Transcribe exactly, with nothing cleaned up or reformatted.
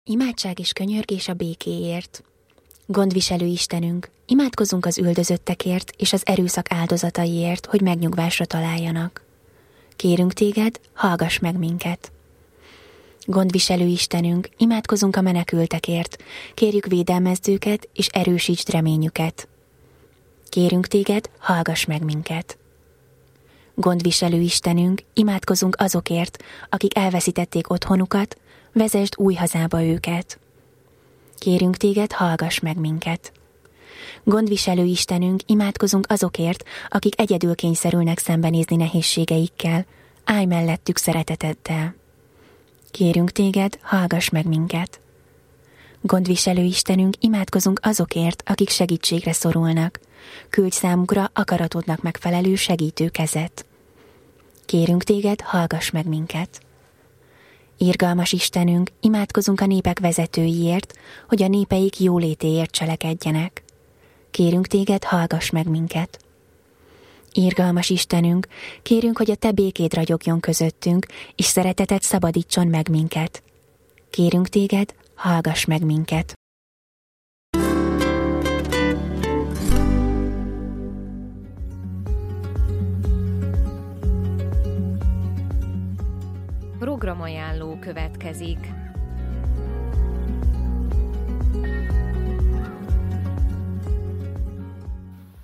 Imádság és könyörgés a békéért. Gondviselő Istenünk, imádkozunk az üldözöttekért és az erőszak áldozataiért, hogy megnyugvásra találjanak. Kérünk téged, hallgass meg minket. Gondviselő Istenünk, imádkozunk a menekültekért, kérjük védelmezd őket és erősítsd reményüket. Kérünk téged, hallgass meg minket. Gondviselő Istenünk, imádkozunk azokért, akik elveszítették otthonukat, vezesd új hazába őket. Kérünk téged, hallgass meg minket. Gondviselő Istenünk, imádkozunk azokért, akik egyedül kényszerülnek szembenézni nehézségeikkel, állj mellettük szereteteddel. Kérünk téged, hallgass meg minket. Gondviselő Istenünk, imádkozunk azokért, akik segítségre szorulnak, küldj számukra akaratodnak megfelelő segítő kezet. Kérünk téged, hallgass meg minket. Irgalmas Istenünk, imádkozunk a népek vezetőiért, hogy a népeik jólétéért cselekedjenek. Kérünk téged, hallgass meg minket. Irgalmas Istenünk, kérünk, hogy a te békéd ragyogjon közöttünk, és szereteted szabadítson meg minket. Kérünk téged, hallgass meg minket. Programajánló következik.